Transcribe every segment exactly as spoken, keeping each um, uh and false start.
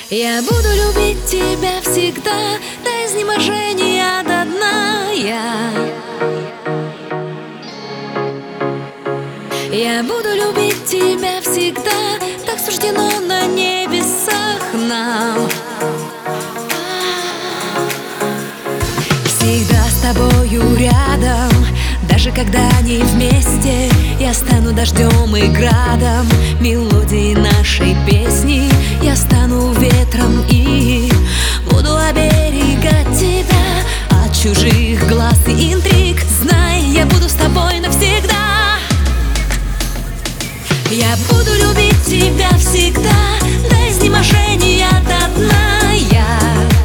Я буду любить тебя всегда, до изнеможения, до дна. Я, я буду любить тебя всегда, так суждено на небесах нам. Всегда с тобою рядом, даже когда не вместе. Я стану дождем и градом мелодии нашей песни. Я стану ветром и буду оберегать тебя от чужих глаз и интриг. Знай, я буду с тобой навсегда. Я буду любить тебя всегда, до изнеможения, до дна. Я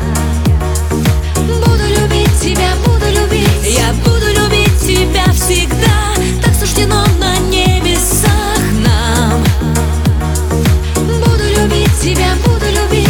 буду любить тебя, буду любить. Я буду любить тебя всегда, так суждено на небесах нам. Буду любить тебя, буду любить.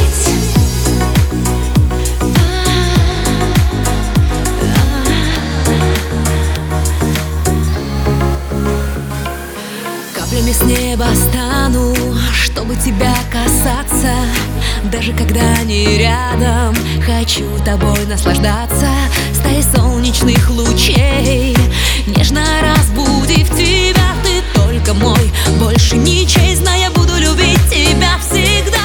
Каплями с неба стану, чтобы тебя касаться. Даже когда не рядом, хочу тобой наслаждаться. Стая солнечных лучей, нежно разбудив тебя. Ты только мой, больше ничей. Знай, я буду любить тебя всегда.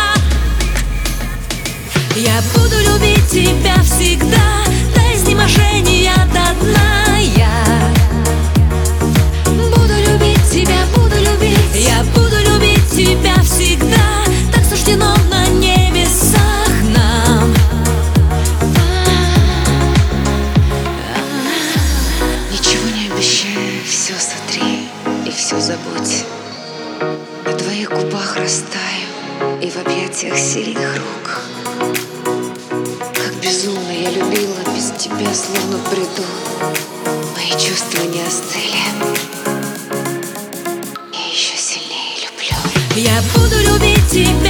Я буду любить тебя всегда, до изнеможения, до дна. Я буду любить тебя, буду любить. Я буду любить тебя всегда, так суждено на небесах нам. Ничего не обещай, все сотри и все забудь. На твоих губах растаю и в объятиях сильных рук. Как безумно я любила без тебя, словно в бреду. Мои чувства не остыли. Я еще сильнее люблю. Я буду любить тебя